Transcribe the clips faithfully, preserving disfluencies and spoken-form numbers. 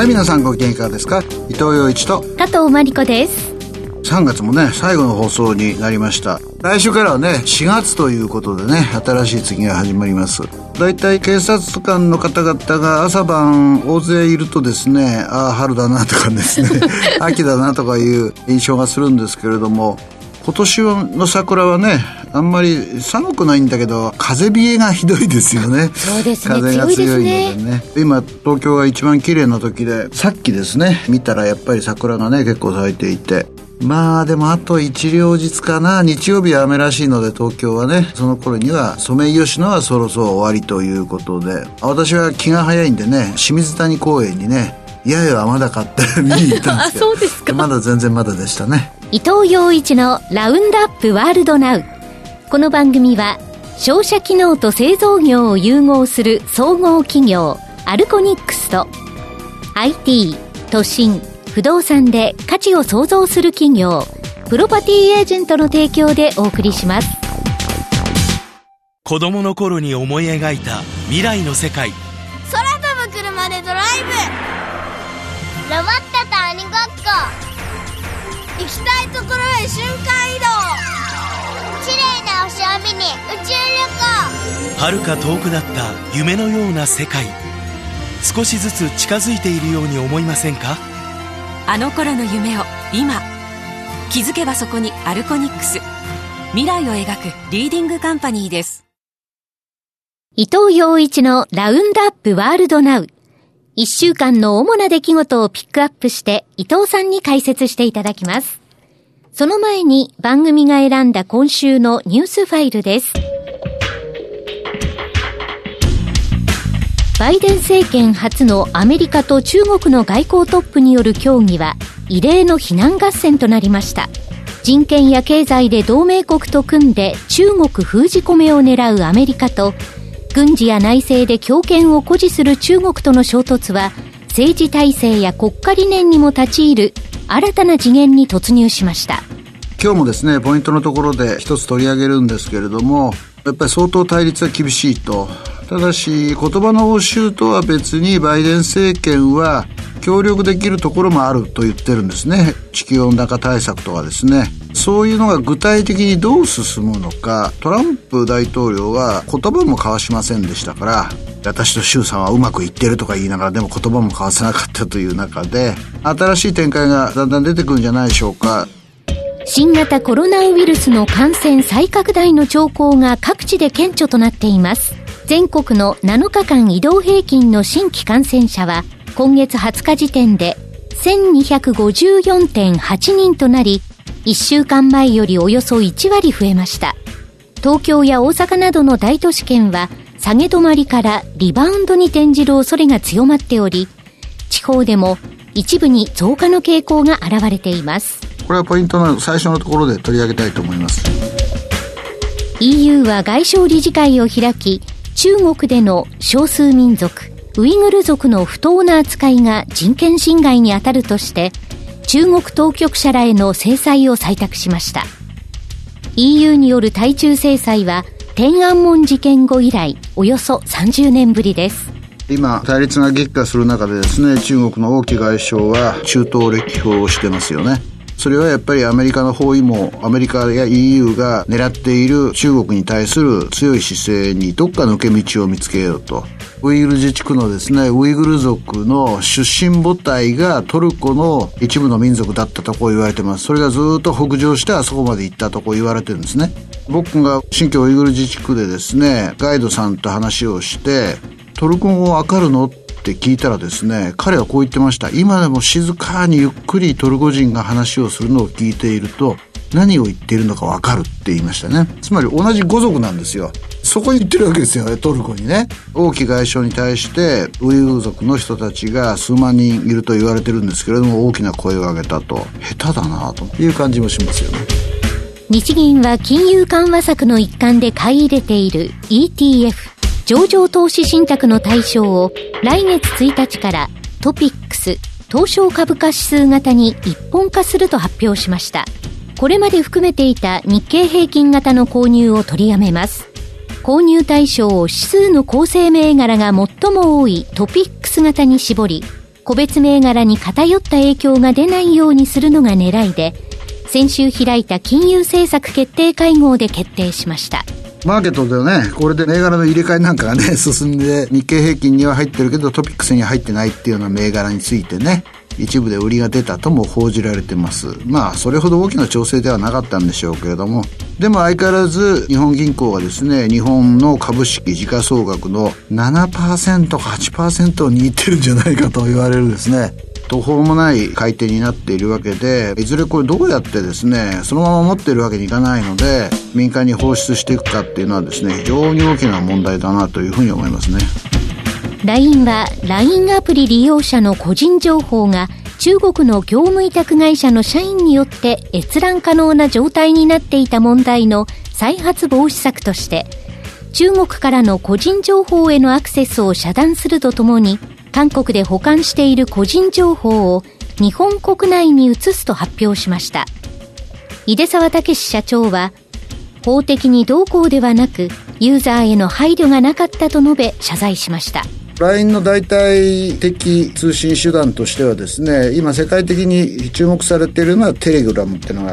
皆さんご機嫌いかがですか。伊藤洋一と加藤真理子です。 さんがつもね最後の放送になりました。来週からはねしがつということでね新しい月が始まります。だいたい警察官の方々が朝晩大勢いるとですね、ああ春だなとかですね秋だなとかいう印象がするんですけれども、今年の桜はねあんまり寒くないんだけど風冷えがひどいですよね。 そうですね、 風が強いので強いね、 ですね。 今東京が一番綺麗な時で、さっきですね見たらやっぱり桜がね結構咲いていて、まあでもあと一両日かな。日曜日は雨らしいので東京はね、その頃にはソメイヨシノはそろそろ終わりということで、私は気が早いんでね清水谷公園にねいやいやまだ買って見に行ったんですけどあ、そうですか。 まだ全然まだでしたね。 伊藤洋一のラウンドアップワールドナウ。この番組は商社機能と製造業を融合する総合企業アルコニックスと アイティー、都心、不動産で価値を創造する企業プロパティエージェントの提供でお送りします。 子供の頃に思い描いた未来の世界。 空飛ぶ車でドライブ、ロボットと鬼ごっこ、行きたいところへ瞬間移動、綺麗な星を見に宇宙旅行。 遥か遠くなった夢のような世界、少しずつ近づいているように思いませんか。 あの頃の夢を今、気づけばそこにアルコニックス、未来を描くリーディングカンパニーです。 伊藤洋一のラウンドアップワールドナウ。一週間の主な出来事をピックアップして伊藤さんに解説していただきます。その前に番組が選んだ今週のニュースファイルです。バイデン政権初のアメリカと中国の外交トップによる協議は異例の非難合戦となりました。人権や経済で同盟国と組んで中国封じ込めを狙うアメリカと、軍事や内政で強権を誇示する中国との衝突は政治体制や国家理念にも立ち入る新たな次元に突入しました。 今日もですねポイントのところで一つ取り上げるんですけれども、やっぱり相当対立は厳しいと。ただし言葉の応酬とは別にバイデン政権は協力できるところもあると言ってるんですね。地球温暖化対策とかですね、そういうのが具体的にどう進むのか。トランプ大統領は言葉も交わしませんでしたから、私と習さんはうまくいってるとか言いながらでも言葉も交わせなかったという中で、新しい展開がだんだん出てくるんじゃないでしょうか。 新型コロナウイルスの感染再拡大の兆候が各地で顕著となっています。全国のなのかかん移動平均の新規感染者は今月はつか時点で せんにひゃくごじゅうよんてんはちにんとなり、いっしゅうかんまえよりおよそいちわり増えました。東京や大阪などの大都市圏は下げ止まりからリバウンドに転じる恐れが強まっており、地方でも一部に増加の傾向が現れています。 これはポイントの最初のところで取り上げたいと思います。 イーユー は外相理事会を開き、中国での少数民族ウイグル族の不当な扱いが人権侵害に当たるとして中国当局者らへの制裁を採択しました。 イーユー による対中制裁は天安門事件後以来およそさんじゅうねんぶりです。 今対立が激化する中でですね、中国の王毅外相は中東歴訪をしてますよね。それはやっぱりアメリカの包囲網、アメリカや イーユー が狙っている中国に対する強い姿勢にどっか抜け道を見つけようと。ウイグル自治区のですね、ウイグル族の出身母体がトルコの一部の民族だったとこう言われてます。それがずっと北上してあそこまで行ったとこう言われてるんですね。僕が新疆ウイグル自治区でですね、ガイドさんと話をして、トルコ語わかるのって聞いたらですね、彼はこう言ってました。今でも静かにゆっくりトルコ人が話をするのを聞いていると何を言っているのかわかるって言いましたね。つまり同じ語族なんですよ。そこに言ってるわけですよね、トルコにね。王毅外相に対してウイグル族の人たちが数万人いると言われてるんですけれども、大きな声を上げたと。下手だなという感じもしますよね。 日銀は金融緩和策の一環で買い入れている イーティーエフ 上場投資信託の対象を来月ついたちからトピックス東証株価指数型に一本化すると発表しました。これまで含めていた日経平均型の購入を取りやめます。購入対象を指数の構成銘柄が最も多いトピックス型に絞り、 個別銘柄に偏った影響が出ないようにするのが狙いで、先週開いた金融政策決定会合で決定しました。 マーケットではね、これで銘柄の入れ替えなんかがね進んで、日経平均には入ってるけどトピックスには入ってないっていうような銘柄についてね、一部で売りが出たとも報じられてます。まあそれほど大きな調整ではなかったんでしょうけれども、でも相変わらず日本銀行はですね、日本の株式時価総額の ななパーセント か はちパーセント を握ってるんじゃないかと言われるですね、途方もない買い手になっているわけで、いずれこれどうやってですね、そのまま持っているわけにいかないので、民間に放出していくかっていうのはですね、非常に大きな問題だなというふうに思いますね。 ライン は ライン アプリ利用者の個人情報が中国の業務委託会社の社員によって閲覧可能な状態になっていた問題の再発防止策として、中国からの個人情報へのアクセスを遮断するとともに、韓国で保管している個人情報を日本国内に移すと発表しました。井出沢武社長は、法的にどうこうではなく、ユーザーへの配慮がなかったと述べ謝罪しました。 ライン の代替的通信手段としてはですね、今世界的に注目されているのはテレグラムっていうのがあって、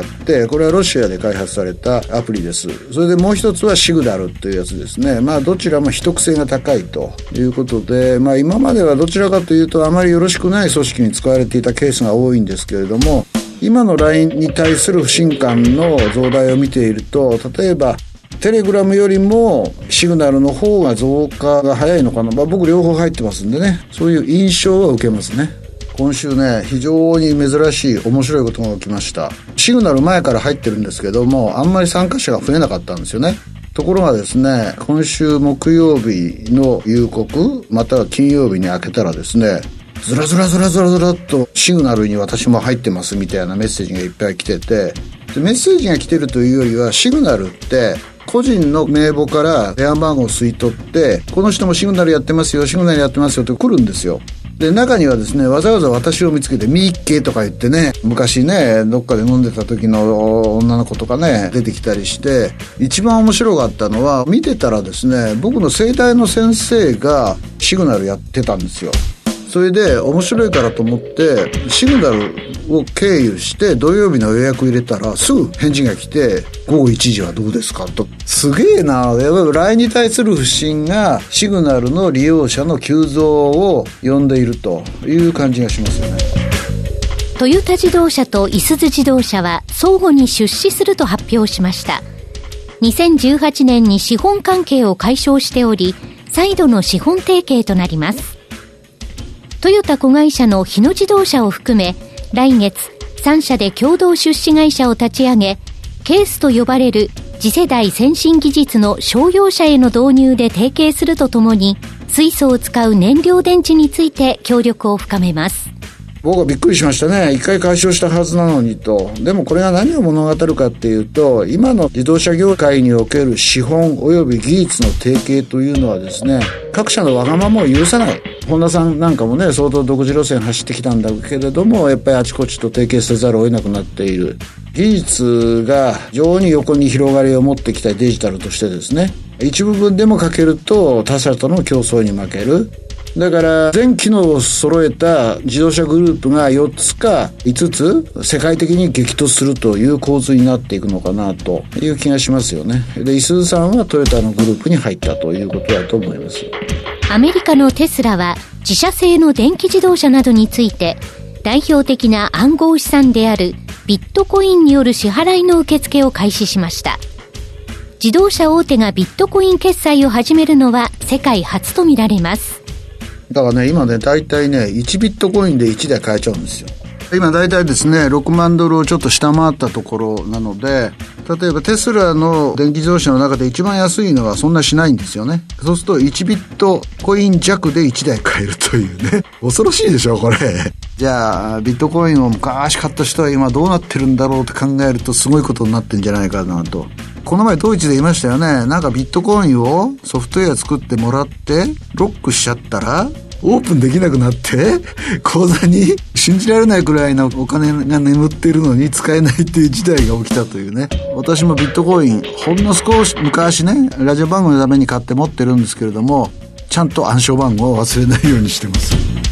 これはロシアで開発されたアプリです。それでもう一つはシグナルというやつですね。まあどちらも秘匿性が高いということで、まあ今まではどちらかというとあまりよろしくない組織に使われていたケースが多いんですけれども、今の ライン に対する不信感の増大を見ていると、例えばテレグラムよりもシグナルの方が増加が早いのかな、まあ、僕両方入ってますんでね、そういう印象は受けますね。今週ね、非常に珍しい面白いことが起きました。シグナル前から入ってるんですけども、あんまり参加者が増えなかったんですよね。ところがですね、今週木曜日の夕刻または金曜日に明けたらですね、ずらずらずらずらずらっとシグナルに私も入ってますみたいなメッセージがいっぱい来てて、でメッセージが来てるというよりは、シグナルって個人の名簿から電話番号を吸い取って、この人もシグナルやってますよ、シグナルやってますよって来るんですよ。で中にはですね、わざわざ私を見つけてミッケーとか言ってね、昔ねどっかで飲んでた時の女の子とかね出てきたりして、一番面白かったのは、見てたらですね、僕の整体の先生がシグナルやってたんですよ。それで面白いからと思ってシグナルを経由して土曜日の予約入れたら、すぐ返事が来て、ごごいちじはどうですかと。すげえな。 ライン に対する不信がシグナルの利用者の急増を呼んでいるという感じがしますよね。 トヨタ自動車といすゞ自動車は相互に出資すると発表しました。にせんじゅうはちねんに資本関係を解消しており、再度の資本提携となります。トヨタ子会社の日野自動車を含め、来月さん社で共同出資会社を立ち上げ、ケースと呼ばれる次世代先進技術の商用車への導入で提携するとともに、水素を使う燃料電池について協力を深めます。 僕はびっくりしましたね。一回解消したはずなのにと。でもこれが何を物語るかっていうと、今の自動車業界における資本及び技術の提携というのはですね、各社のわがままを許さない。ホンダさんなんかもね、相当独自路線走ってきたんだけれども、やっぱりあちこちと提携せざるを得なくなっている。技術が非常に横に広がりを持ってきたデジタルとしてですね、一部分でも欠けると他社との競争に負ける。だから全機能を揃えた自動車グループがよっつかいつつ世界的に激突するという構図になっていくのかなという気がしますよね。で、いすゞさんはトヨタのグループに入ったということだと思います。 アメリカのテスラは自社製の電気自動車などについて、代表的な暗号資産であるビットコインによる支払いの受付を開始しました。自動車大手がビットコイン決済を始めるのは世界初とみられます。 だからね、今ね、だいたいね、いちビットコインでいちだい買えちゃうんですよ。今だいたいですね、ろくまんドルをちょっと下回ったところなので、例えばテスラの電気自動車の中で一番安いのはそんなしないんですよね。そうするといちビットコイン弱でいちだい買えるというね。恐ろしいでしょこれ。じゃあビットコインを昔買った人は今どうなってるんだろうって考えると、すごいことになってんじゃないかなと。この前ドイツで言いましたよね。なんかビットコインをソフトウェア作ってもらってロックしちゃったらオープンできなくなって口座に信じられないくらいのお金が眠っているのに使えないっていう事態が起きたというね。私もビットコインほんの少し昔ね、ラジオ番組のために買って持ってるんですけれども、ちゃんと暗証番号を忘れないようにしてます。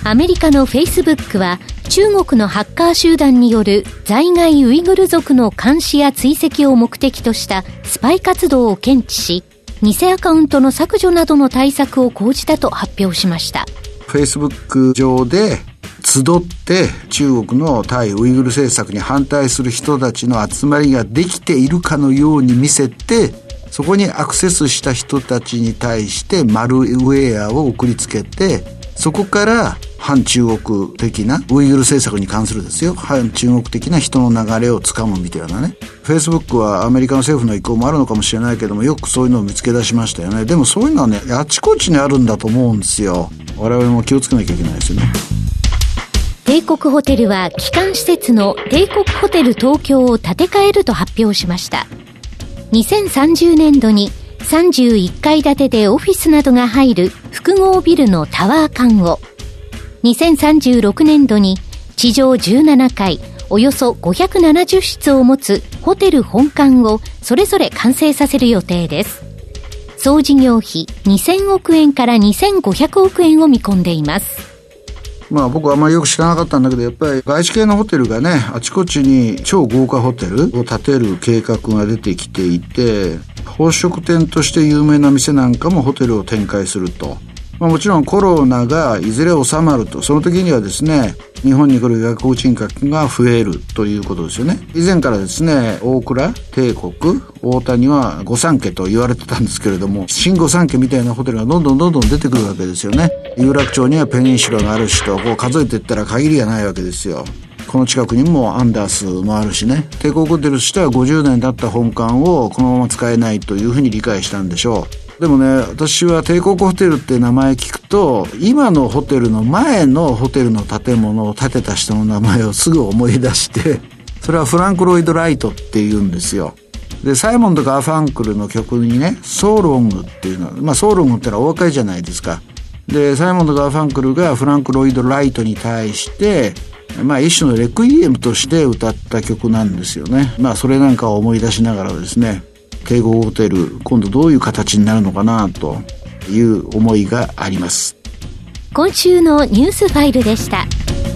アメリカのフェイスブックは中国のハッカー集団による在外ウイグル族の監視や追跡を目的としたスパイ活動を検知し、偽アカウントの削除などの対策を講じたと発表しました。 フェイスブック上で集って中国の対ウイグル政策に反対する人たちの集まりができているかのように見せて、そこにアクセスした人たちに対してマルウェアを送りつけて、そこから反中国的なウイグル政策に関するですよ、反中国的な人の流れをつかむみたいなね。フェイスブックはアメリカの政府の意向もあるのかもしれないけども、よくそういうのを見つけ出しましたよね。でもそういうのはね、あちこちにあるんだと思うんですよ。我々も気をつけなきゃいけないですよね。 帝国ホテルは基幹施設の帝国ホテル東京を建て替えると発表しました。にせんさんじゅうねんどにさんじゅういっかい建てでオフィスなどが入る複合ビルのタワー間を、にせんさんじゅうろくねんどに地上じゅうななかい、およそごひゃくななじゅうしつを持つホテル本館をそれぞれ完成させる予定です。総事業費にせんおくえんからにせんごひゃくおくえんを見込んでいます。 まあ僕はあんまりよく知らなかったんだけど、やっぱり外資系のホテルがね、あちこちに超豪華ホテルを建てる計画が出てきていて、宝飾店として有名な店なんかもホテルを展開すると。まあ、もちろんコロナがいずれ収まると、その時にはですね、日本に来る外国人客が増えるということですよね。以前からですね、大倉、帝国、大谷は御三家と言われてたんですけれども、新御三家みたいなホテルがどんどんどんどん出てくるわけですよね。有楽町にはペニンシュラがあるしと、こう数えていったら限りがないわけですよ。この近くにもアンダースもあるしね。帝国ホテルとしてはごじゅうねん経った本館をこのまま使えないというふうに理解したんでしょう。でもね、私は帝国ホテルって名前聞くと、今のホテルの前のホテルの建物を建てた人の名前をすぐ思い出して、それはフランク・ロイド・ライトって言うんですよ。で、サイモンとガーファンクルの曲にね、ソーロングっていうのは、まあソーロングってのはお別れじゃないですか。で、サイモンとガーファンクルがフランク・ロイド・ライトに対して、まあ一種のレクイエムとして歌った曲なんですよね。まあそれなんかを思い出しながらですね、帝国ホテル今度どういう形になるのかなという思いがあります。 今週のニュースファイルでした。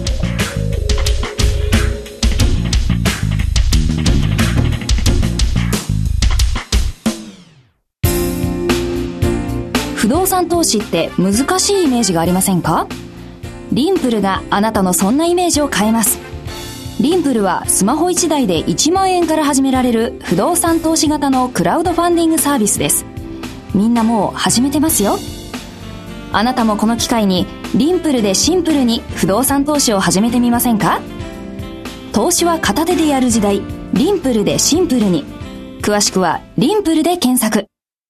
不動産投資って難しいイメージがありませんか？リンプルがあなたのそんなイメージを変えます。リンプルはスマホいちだいでいちまんえんから始められる不動産投資型のクラウドファンディングサービスです。みんなもう始めてますよ。あなたもこの機会にリンプルでシンプルに不動産投資を始めてみませんか？投資は片手でやる時代、リンプルでシンプルに。詳しくはリンプルで検索。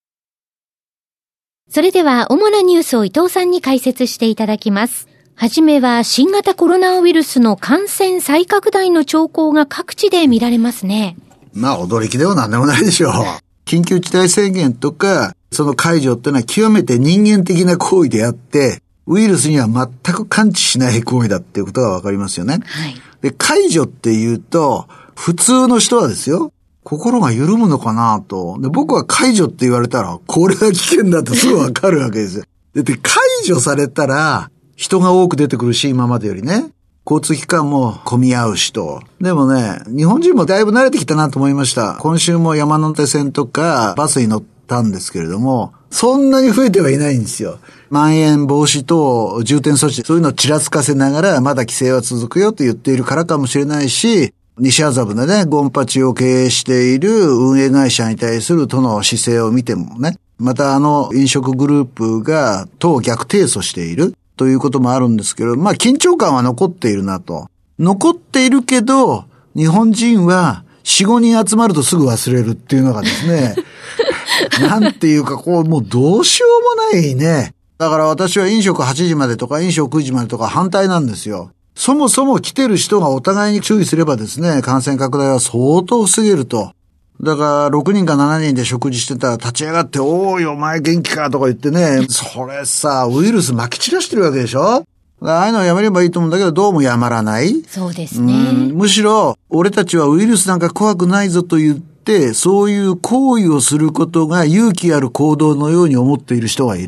それでは主なニュースを伊藤さんに解説していただきます。はじめは新型コロナウイルスの感染再拡大の兆候が各地で見られますね。 まあ驚きでも何でもないでしょう。緊急事態宣言とかその解除ってのは極めて人間的な行為であって、ウイルスには全く感知しない行為だっていうことがわかりますよね。 はい。 で、解除っていうと普通の人はですよ、心が緩むのかなと。で、僕は解除って言われたらこれは危険だとすぐわかるわけですよ。で、で解除されたら人が多く出てくるし、今までよりね。交通機関も混み合うしと。でもね、日本人もだいぶ慣れてきたなと思いました。今週も山手線とかバスに乗ったんですけれども、そんなに増えてはいないんですよ。まん延防止等重点措置、そういうのをちらつかせながら、まだ規制は続くよと言っているからかもしれないし、西麻布でね、ゴンパチを経営している運営会社に対する都の姿勢を見てもね、またあの飲食グループが都を逆提訴しているということもあるんですけど、まあ緊張感は残っているなと。残っているけど、日本人はよん、ごにん集まるとすぐ忘れるっていうのがですね、なんていうかこう、もうどうしようもないね。だから私は飲食はちじまでとか飲食くじまでとか反対なんですよ。そもそも来てる人がお互いに注意すればですね、感染拡大は相当防げると。だからろくにんかななにんで食事してたら立ち上がって、おーいお前元気かとか言ってね、それさ、ウイルス撒き散らしてるわけでしょ。ああいうのをやめればいいと思うんだけど、どうもやまらない。 そうですね。 うん、むしろ、俺たちはウイルスなんか怖くないぞと言って、そういう行為をすることが勇気ある行動のように思っている人がいる。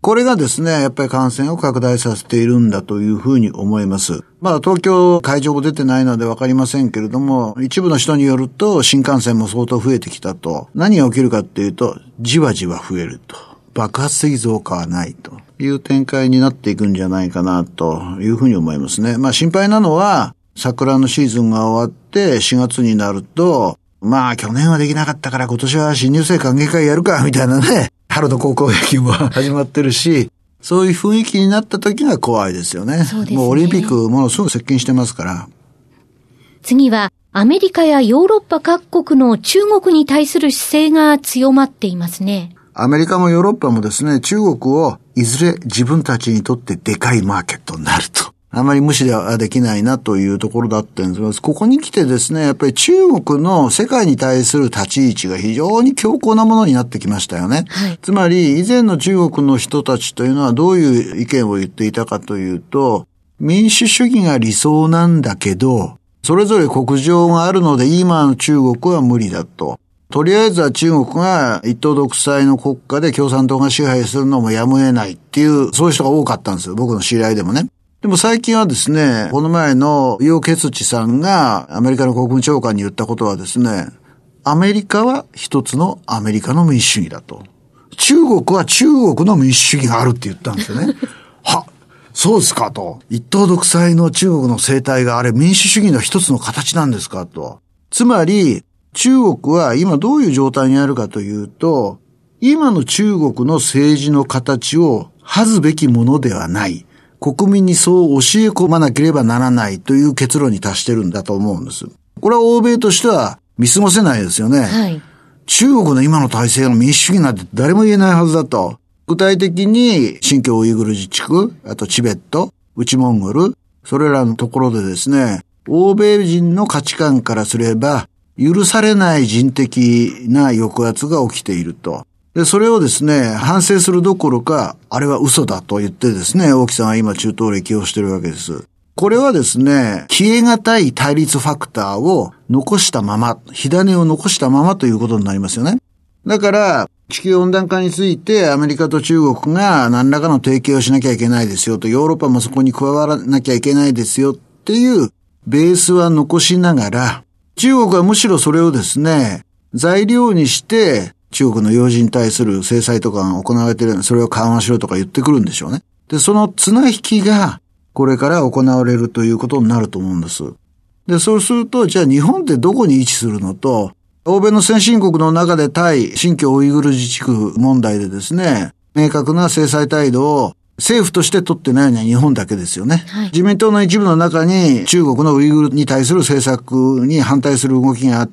これがですね、やっぱり感染を拡大させているんだというふうに思います。まだ東京会場も出てないのでわかりませんけれども、一部の人によると新幹線も相当増えてきたと。何が起きるかっていうと、じわじわ増えると。爆発的増加はないという展開になっていくんじゃないかなというふうに思いますね。まあ心配なのは、桜のシーズンが終わってしがつになると、まあ去年はできなかったから今年は新入生歓迎会やるかみたいなね、春の高校野球も始まってるし、そういう雰囲気になった時が怖いですよね。 そうですね。 もうオリンピックものすごく接近してますから。 次はアメリカやヨーロッパ各国の中国に対する姿勢が強まっていますね。 アメリカもヨーロッパもですね、中国をいずれ自分たちにとってでかいマーケットになると。あまり無視ではできないなというところだったんですが、ここに来てですね、やっぱり中国の世界に対する立ち位置が非常に強硬なものになってきましたよね。 はい、 つまり、以前の中国の人たちというのはどういう意見を言っていたかというと、民主主義が理想なんだけど、それぞれ国情があるので今の中国は無理だと。とりあえずは中国が一党独裁の国家で共産党が支配するのもやむを得ないっていう、そういう人が多かったんですよ。僕の知り合いでもね。でも最近はですね、この前の楊潔チさんがアメリカの国務長官に言ったことはですね、アメリカは一つのアメリカの民主主義だと。中国は中国の民主主義があるって言ったんですよね。は、そうですかと。一党独裁の中国の生態があれ民主主義の一つの形なんですかと。つまり、中国は今どういう状態にあるかというと、今の中国の政治の形を恥ずべきものではない。国民にそう教え込まなければならないという結論に達してるんだと思うんです。これは欧米としては見過ごせないですよね。 はい、 中国の今の体制の民主主義なんて誰も言えないはずだと。具体的に新疆ウイグル自治区、あとチベット、内モンゴル、それらのところでですね、欧米人の価値観からすれば許されない人的な抑圧が起きていると。で、それをですね、反省するどころか、あれは嘘だと言ってですね、大木さんは今中東歴をしているわけです。これはですね、消え難い対立ファクターを残したまま、火種を残したままということになりますよね。だから、地球温暖化についてアメリカと中国が何らかの提携をしなきゃいけないですよと、ヨーロッパもそこに加わらなきゃいけないですよっていうベースは残しながら、中国はむしろそれをですね、材料にして、中国の要人に対する制裁とかが行われているので、それを緩和しろとか言ってくるんでしょうね。で、その綱引きがこれから行われるということになると思うんです。で、そうすると、じゃあ日本ってどこに位置するのと、欧米の先進国の中で対新疆ウイグル自治区問題でですね、明確な制裁態度を政府として取ってないのは日本だけですよね。はい、自民党の一部の中に中国のウイグルに対する政策に反対する動きがあって、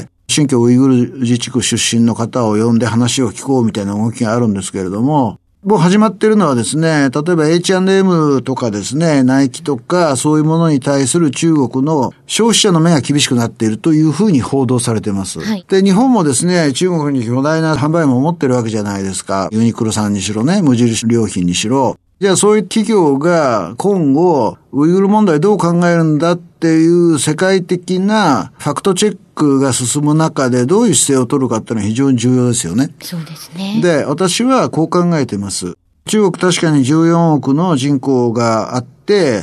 新疆ウイグル自治区出身の方を呼んで話を聞こうみたいな動きがあるんですけれども、もう始まっているのはですね、例えば エイチアンドエム とかですね、ナイキとかそういうものに対する中国の消費者の目が厳しくなっているというふうに報道されています。はい、で、日本もですね、中国に巨大な販売網を持ってるわけじゃないですか。ユニクロさんにしろね、無印良品にしろ。じゃあそういう企業が今後ウイグル問題どう考えるんだっていう世界的なファクトチェックが進む中でどういう姿勢を取るかっていうのは非常に重要ですよね。 そうですね。 で、私はこう考えています。中国確かにじゅうよんおくの人口があって、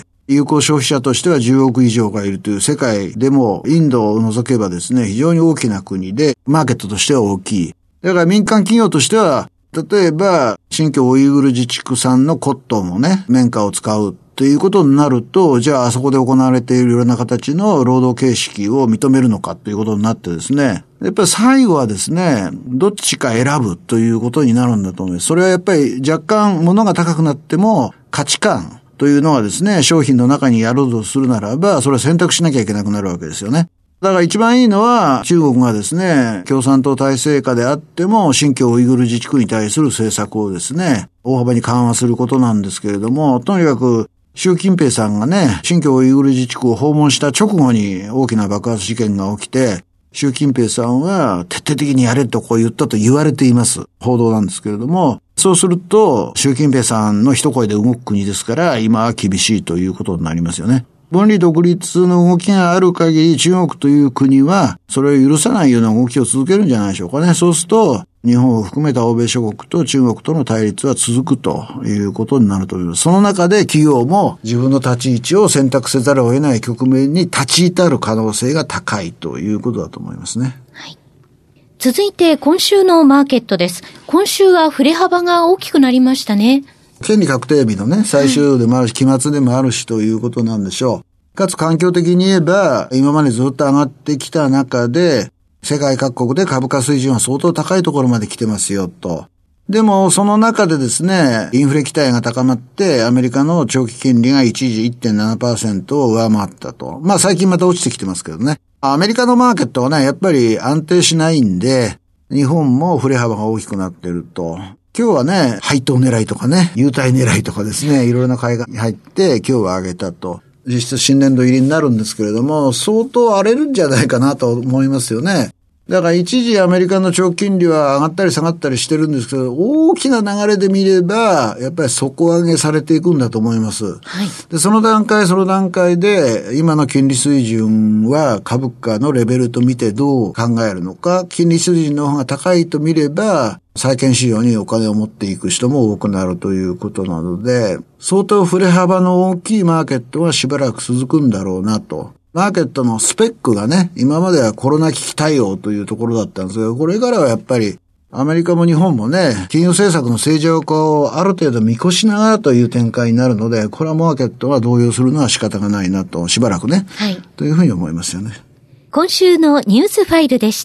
有効消費者としてはじゅうおく以上がいるという世界でもインドを除けばですね、非常に大きな国で、マーケットとしては大きい。だから民間企業としては、例えば、新疆ウイグル自治区産のコットンをね、綿花を使うということになると、じゃああそこで行われているいろんな形の労働形式を認めるのかということになってですね、やっぱり最後はですね、どっちか選ぶということになるんだと思います。それはやっぱり若干物が高くなっても価値観というのはですね、商品の中にやろうとするならば、それは選択しなきゃいけなくなるわけですよね。だから一番いいのは中国がですね、共産党体制下であっても新疆ウイグル自治区に対する政策をですね、大幅に緩和することなんですけれども、とにかく習近平さんがね、新疆ウイグル自治区を訪問した直後に大きな爆発事件が起きて、習近平さんは徹底的にやれとこう言ったと言われています。報道なんですけれども、そうすると習近平さんの一声で動く国ですから、今は厳しいということになりますよね。分離独立の動きがある限り中国という国はそれを許さないような動きを続けるんじゃないでしょうかね。そうすると日本を含めた欧米諸国と中国との対立は続くということになると思います。その中で企業も自分の立ち位置を選択せざるを得ない局面に立ち至る可能性が高いということだと思いますね。 はい。続いて今週のマーケットです。今週は振れ幅が大きくなりましたね。 権利確定日のね、最終でもあるし、期末でもあるしということなんでしょう。かつ環境的に言えば、今までずっと上がってきた中で、世界各国で株価水準は相当高いところまで来てますよと。でも、その中でですね、インフレ期待が高まって、アメリカの長期金利が一時 いってんななパーセント を上回ったと。まあ最近また落ちてきてますけどね。アメリカのマーケットはね、やっぱり安定しないんで、日本も振れ幅が大きくなってると。今日はね、配当狙いとかね、優待狙いとかですね、いろいろな買いが入って、今日は上げたと。実質新年度入りになるんですけれども、相当荒れるんじゃないかなと思いますよね。だから一時アメリカの長期金利は上がったり下がったりしてるんですけど、大きな流れで見れば、やっぱり底上げされていくんだと思います。はい。で、その段階その段階で、今の金利水準は株価のレベルと見てどう考えるのか、金利水準の方が高いと見れば、債券市場にお金を持っていく人も多くなるということなので、相当振れ幅の大きいマーケットはしばらく続くんだろうなと。マーケットのスペックがね、今まではコロナ危機対応というところだったんですけど、これからはやっぱりアメリカも日本もね、金融政策の正常化をある程度見越しながらという展開になるので、これはマーケットは動揺するのは仕方がないなと、しばらくね、はい、というふうに思いますよね。 今週のニュースファイルでした。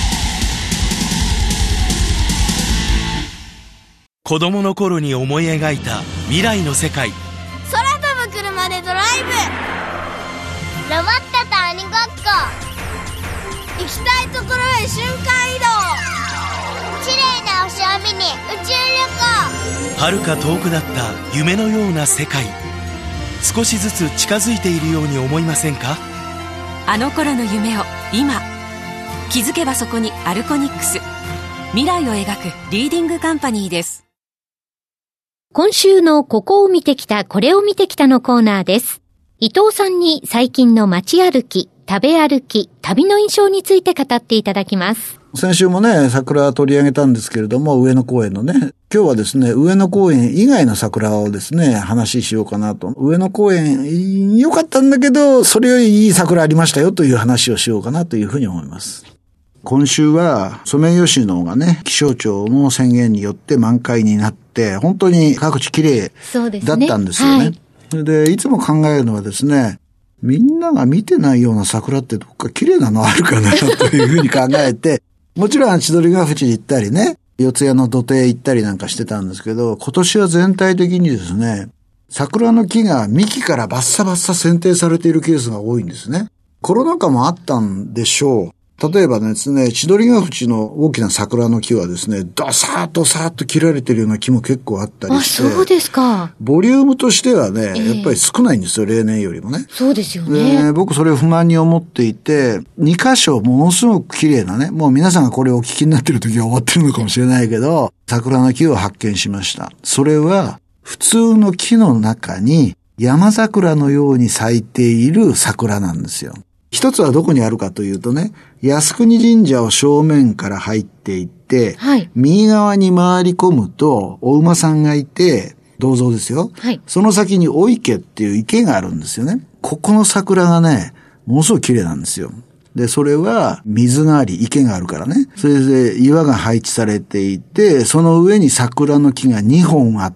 子供の頃に思い描いた未来の世界。 空飛ぶ車でドライブ、ロボットと鬼ごっこ、行きたいところへ瞬間移動、綺麗な星を見に宇宙旅行。 遥か遠くだった夢のような世界、少しずつ近づいているように思いませんか？ あの頃の夢を今、気づけばそこにアルコニックス、未来を描くリーディングカンパニーです。 今週のここを見てきた、これを見てきたのコーナーです。伊藤さんに最近の街歩き、食べ歩き、旅の印象について語っていただきます。 先週もね、桜取り上げたんですけれども、上野公園のね、今日はですね、上野公園以外の桜をですね、話しようかなと。上野公園、良かったんだけど、それよりいい桜ありましたよという話をしようかなというふうに思います。今週はソメイヨシノがね、気象庁の宣言によって満開になって、本当に各地綺麗だったんですよね。それで、いつも考えるのはですね、みんなが見てないような桜ってどっか綺麗なのあるかなというふうに考えて、もちろん千鳥ヶ淵行ったりね、四谷の土手行ったりなんかしてたんですけど、今年は全体的にですね、桜の木が幹からバッサバッサ剪定されているケースが多いんですね。コロナ禍もあったんでしょう。例えばですね、千鳥ヶ淵の大きな桜の木はですね、ドサーッとさーっと切られてるような木も結構あったりして。 あ、そうですか。 ボリュームとしてはね、えー、やっぱり少ないんですよ、例年よりもね。 そうですよね。 で、僕それを不満に思っていて、に箇所ものすごく綺麗なね、もう皆さんがこれをお聞きになってる時は終わってるのかもしれないけど、桜の木を発見しました。それは、普通の木の中に山桜のように咲いている桜なんですよ。一つはどこにあるかというとね、靖国神社を正面から入っていって、はい、右側に回り込むと、お馬さんがいて、銅像ですよ。はい、その先にお池っていう池があるんですよね。ここの桜がね、ものすごく綺麗なんですよ。で、それは水があり、池があるからね。それで岩が配置されていて、その上に桜の木がにほんあって、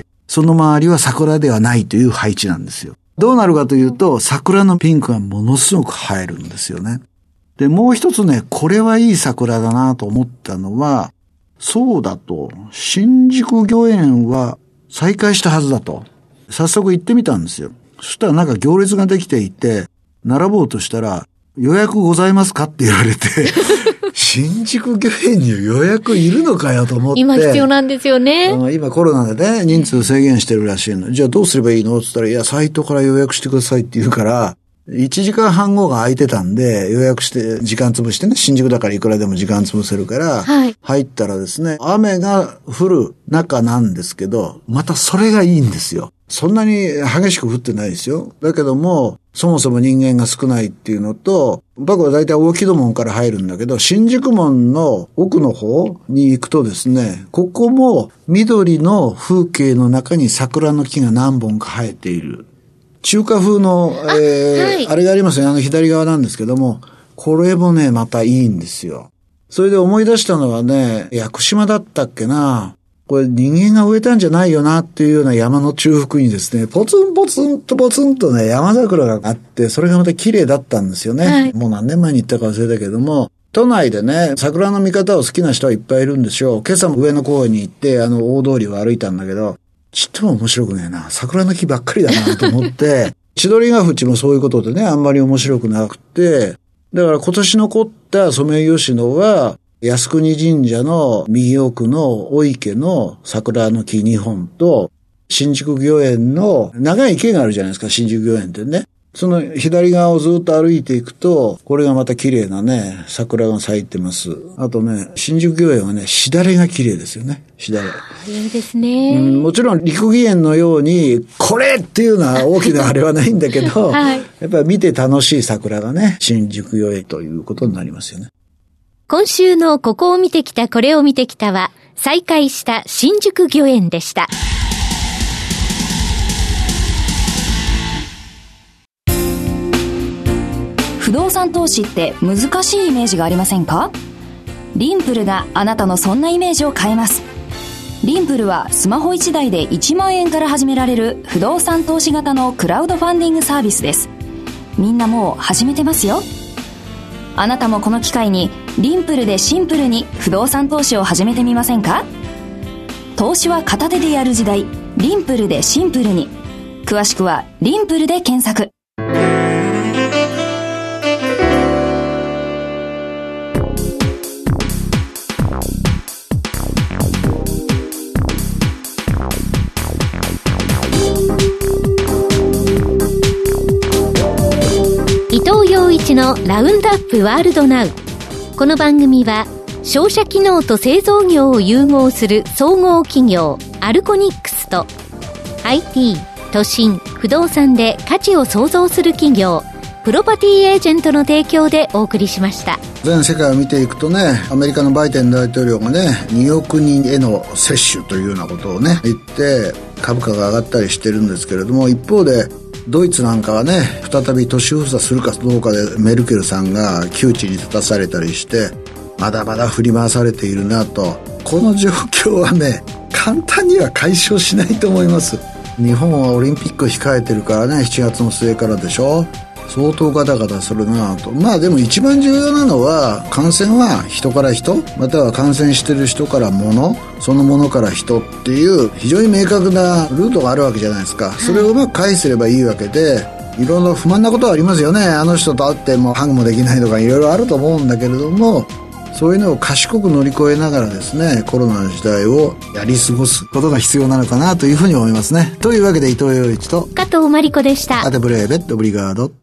その周りは桜ではないという配置なんですよ。どうなるかというと、桜のピンクがものすごく映えるんですよね。で、もう一つね、これはいい桜だなと思ったのは、そうだと、新宿御苑は再開したはずだと。早速行ってみたんですよ。そしたらなんか行列ができていて、並ぼうとしたら、予約ございますかって言われて、新宿御苑に予約いるのかよと思って。 今必要なんですよね。 今コロナでね、人数制限してるらしいの。じゃあどうすればいいのって言ったら、いや、サイトから予約してくださいって言うから、 いちじかんはんごが空いてたんで、予約して時間潰してね、新宿だからいくらでも時間潰せるから、はい、入ったらですね、雨が降る中なんですけど、またそれがいいんですよ。そんなに激しく降ってないですよ。だけども、そもそも人間が少ないっていうのと、僕はだいたい大木戸門から入るんだけど、新宿門の奥の方に行くとですね、ここも緑の風景の中に桜の木が何本か生えている。中華風の、あ,、えーはい、あれがありますね。あの左側なんですけども、これもね、またいいんですよ。それで思い出したのはね、屋久島だったっけな。これ人間が植えたんじゃないよなっていうような山の中腹にですね、ポツンポツンとポツンとね、山桜があって、それがまた綺麗だったんですよね。はい、もう何年前に行ったか忘れたけども、都内でね、桜の見方を好きな人はいっぱいいるんでしょう。今朝も上野公園に行って、あの大通りを歩いたんだけど、ちっとも面白くねえな。桜の木ばっかりだなと思って、千鳥ヶ淵もそういうことでね、あんまり面白くなくて、だから今年残ったソメイヨシノは、靖国神社の右奥のお池の桜の木にほんと、新宿御苑の長い池があるじゃないですか、新宿御苑ってね。その左側をずっと歩いていくと、これがまた綺麗なね、桜が咲いてます。あとね、新宿御苑はね、しだれが綺麗ですよね。しだれ。 いいですね、 うん。もちろん陸義園のように、これっていうのは大きなあれはないんだけど、はい、やっぱり見て楽しい桜がね、新宿御苑ということになりますよね。 今週のここを見てきた、これを見てきたは、再開した新宿御苑でした。 不動産投資って難しいイメージがありませんか？リンプルがあなたのそんなイメージを変えます。リンプルはスマホいちだいでいちまんえんから始められる不動産投資型のクラウドファンディングサービスです。みんなもう始めてますよ。あなたもこの機会にリンプルでシンプルに不動産投資を始めてみませんか？投資は片手でやる時代、リンプルでシンプルに。詳しくはリンプルで検索。 伊藤洋一のラウンドアップワールドナウ。この番組は商社機能と製造業を融合する総合企業アルコニックスと アイティー、都心、不動産で価値を創造する企業プロパティエージェントの提供でお送りしました。 全世界を見ていくとね、アメリカのバイデン大統領がね、におくにんへの接種というようなことをね言って株価が上がったりしてるんですけれども、一方でドイツなんかはね、再び都市封鎖するかどうかでメルケルさんが窮地に立たされたりして、まだまだ振り回されているなと。この状況はね、簡単には解消しないと思います。日本はオリンピック控えてるからね、しちがつの末からでしょ。相当ガタガタするなと。まあでも一番重要なのは、感染は人から人、または感染してる人から物、その物から人っていう非常に明確なルートがあるわけじゃないですか。それをうまく回避すればいいわけで、いろんな不満なことはありますよね。あの人と会ってもハグもできないとかいろいろあると思うんだけれども、そういうのを賢く乗り越えながらですね、コロナの時代をやり過ごすことが必要なのかなというふうに思いますね。というわけで伊藤洋一と加藤真理子でした。 アテブレーベットオブリガード。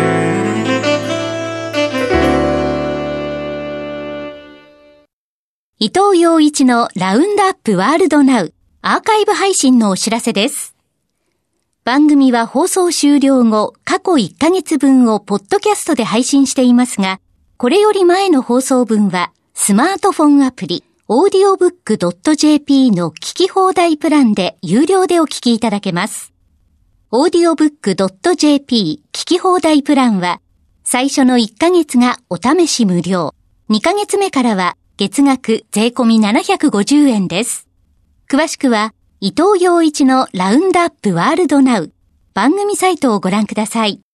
伊藤洋一のラウンドアップワールドナウアーカイブ配信のお知らせです。番組は放送終了後、過去いっかげつぶんをポッドキャストで配信していますが、これより前の放送分はスマートフォンアプリ オーディオブックドットジェーピー の聞き放題プランで有料でお聞きいただけます。オーディオブックドットジェーピー 聞き放題プランは最初のいっかげつがお試し無料、にかげつめからは月額税込みななひゃくごじゅうえんです。詳しくは伊藤洋一のラウンドアップワールドナウ番組サイトをご覧ください。